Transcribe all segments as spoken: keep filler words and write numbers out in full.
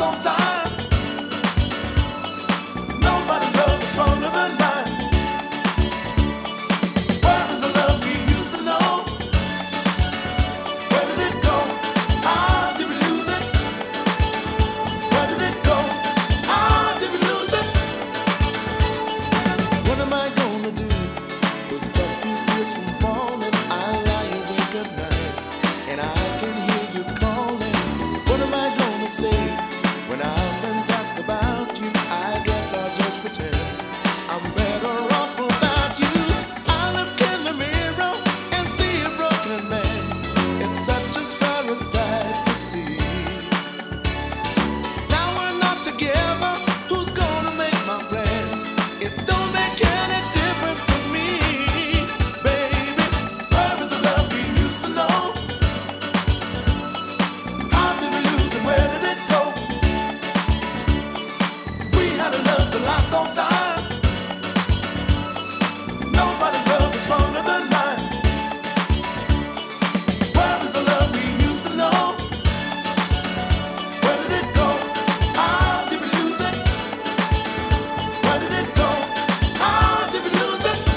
on time. Nobody's love is stronger than mine. Where is the love we used to know? Where did it go? How did we lose it? Where did it go? How did we lose it? What am I gonna do to stop these tears from falling? I lie awake at nights and I can hear you calling. What am I gonna say when our friends ask about you? I guess I'll just pretend I'm better off without you. I look in the mirror and see a broken man. It's such a sorry sight to see. Now we're not together. Who's gonna make my plans? It don't make any difference to me, baby. Where is the love we used to know? How did we lose it? Where did it go? We had a love to last all time. Nobody's love is stronger than mine. Where is the love we used to know? Where did it go? How did we lose it? Where did it go? How did we lose it?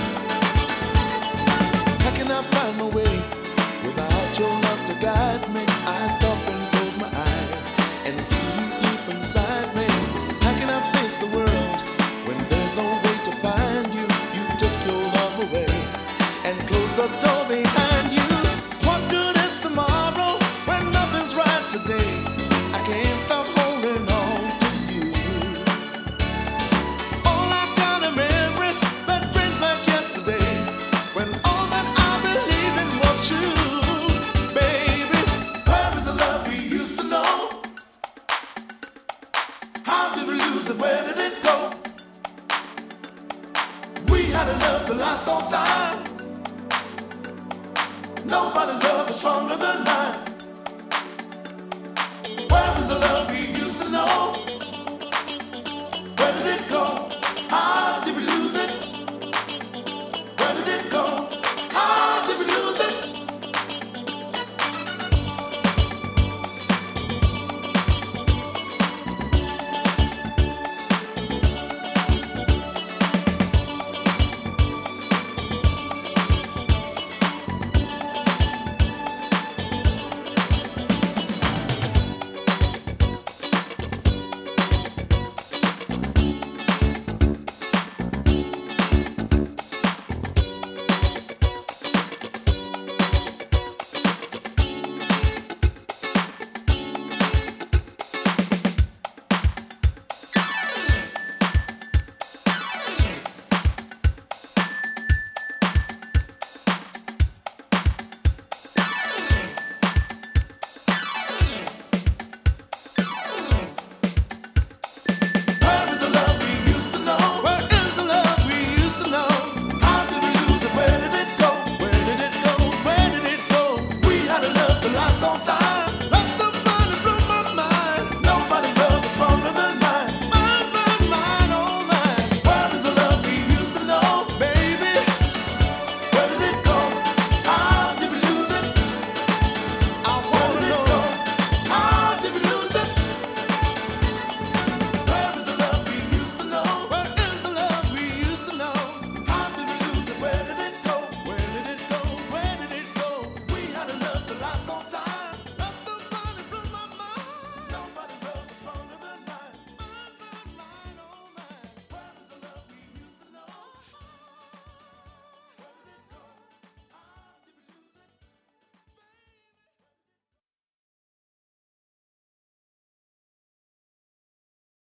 How can I find my way without your love to guide me? I stop and close my eyes and feel you deep inside me. How can I face the world when there's no way to find you? You took your love away and closed the door behind you. What good is tomorrow when nothing's right today? I can't stop holding on to you. All I've got are memories that brings back yesterday, when all that I believed in was true, baby. Where is the love we used to know? How did we lose it? Where did it go? We had a love to last all time. Nobody's love is stronger than mine. Where is the love